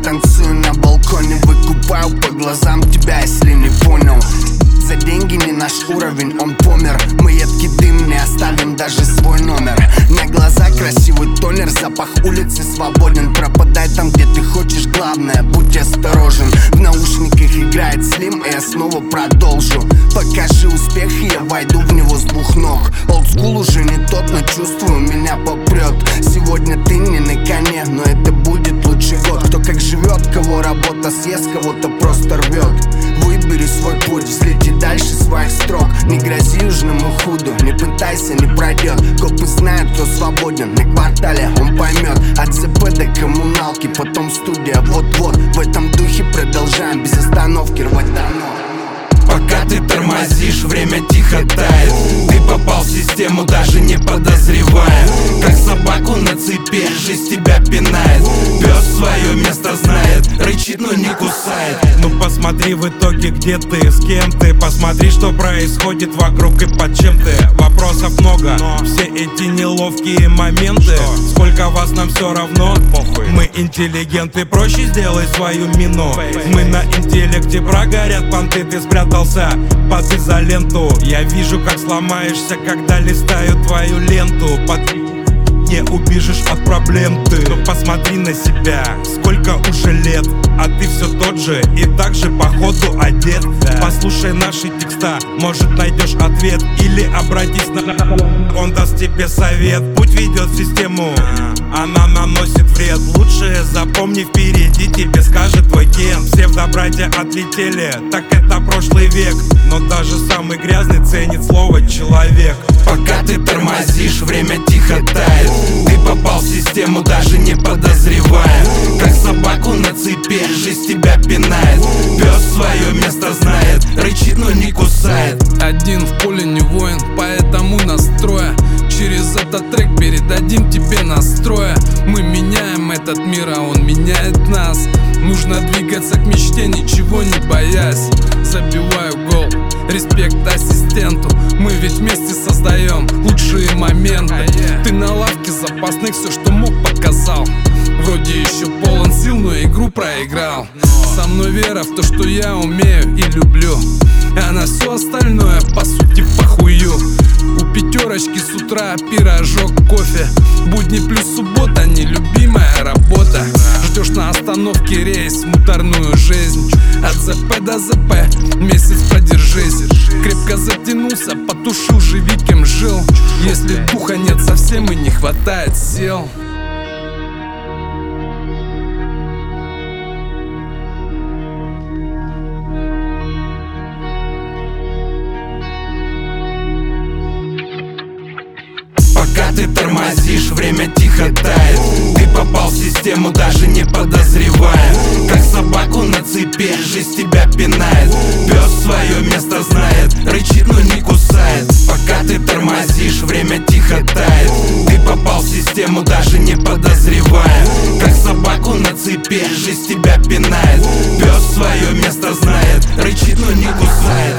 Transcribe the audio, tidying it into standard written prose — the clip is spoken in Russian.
танцую на балконе, выкупаю по глазам тебя, если не понял. За деньги не наш уровень, он помер. Мы едкий дым, не оставим даже свой номер. На глаза красивый тонер, запах улицы свободен. Пропадай там, где ты хочешь, главное, будь осторожен. В наушниках играет Слим, и я снова продолжу. Покажи успех, и я войду в него с двух ног. Олдскул уже не тот, но чувствую, меня попрет. Сегодня ты не на коне, но это будет лучший год. Кто как живет, кого работа съест, кого-то просто рвет. Выбери свой путь, взлети дальше своих строк. Не грози южному худу, не пытайся, не пройдет. Копы знают, кто свободен, на квартале он поймет. От ЗП до коммуналки, потом студия, вот-вот. В этом духе продолжаем без остановки рвать дано. Пока ты тормозишь, время тихо тает. Ты попал в систему, даже не подозревая. Как собаку на цепи, жизнь тебя пинает. Пес свое место знает, рычит, но не кусает. Ну посмотри в итоге, где ты, с кем ты. Посмотри, что происходит вокруг и под чем ты. Вопросов много, все эти неловкие моменты. Сколько вас, нам все равно. Мы интеллигенты, проще сделай свою мину. Мы на интеллекте прогорят понты. Ты спрятался под изоленту. Я вижу, как сломаешься, когда листаю твою ленту. Не убежишь от проблем ты. Но посмотри на себя, сколько уже лет, а ты все тот же и так же походу одет. Послушай наши текста, может найдешь ответ. Или обратись на он даст тебе совет. Путь ведет в систему, она наносит вред. Лучше запомни, впереди тебе скажет твой кен. Все в доброте отлетели, так это прошлый век. Но даже самый грязный ценит слово человек. Пока ты тормозишь, время тихо тает. Ты попал в систему, даже не подозревая. Как собаку на цепи, жизнь тебя пинает. Пес свое место знает, рычит, но не кусает. Один в поле не воин, поэтому настроя. Через этот трек передадим тебе настроя. Мы меняем этот мир, а он меняет нас. Нужно двигаться к мечте, ничего не боясь. Забиваю гол, респект ассистенту. Мы ведь вместе создаем лучшие моменты. Ты на лавке запасных все, что мог, показал. Вроде еще полон сил, но игру проиграл. Со мной вера в то, что я умею и люблю. А на все остальное, по сути, похую. У пятерочки с утра пирожок, кофе. Будни плюс суббота, нелюбимая работа. Ждешь на остановке рейс, муторную жизнь. От ЗП до ЗП, месяц продержись. Крепко затянулся, потушил, живи кем жил. Если духа нет совсем и не хватает сил. Пока ты тормозишь, время тихо тает. Ты попал в систему, даже не подозревая. Как собаку на цепи, жизнь тебя пинает. Пес свое место знает, рычит, но не кусает. Пока ты тормозишь, время тихо тает. Ты попал в систему, даже не подозревая. Как собаку на цепи, жизнь тебя пинает. Пес свое место знает, рычит, но не кусает.